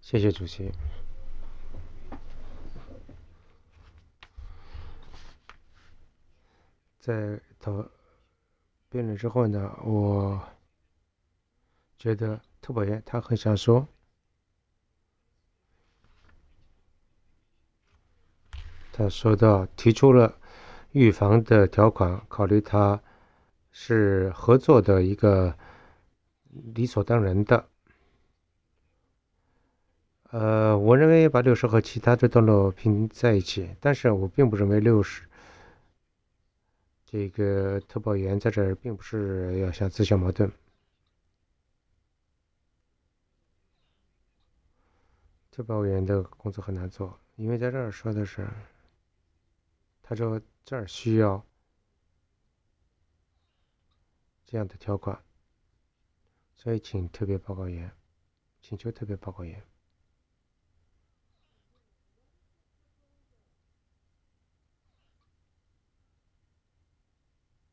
谢谢主席。在辩论之后呢，我觉得特保员他很想说，他说到提出了预防的条款，考虑他是合作的一个理所当然的。我认为把60和其他的段落拼在一起，但是我并不认为60这个特保员在这儿并不是要想自相矛盾。特保员的工作很难做，因为在这儿说的是，他说这儿需要这样的条款，所以请特别报告员，请求特别报告员。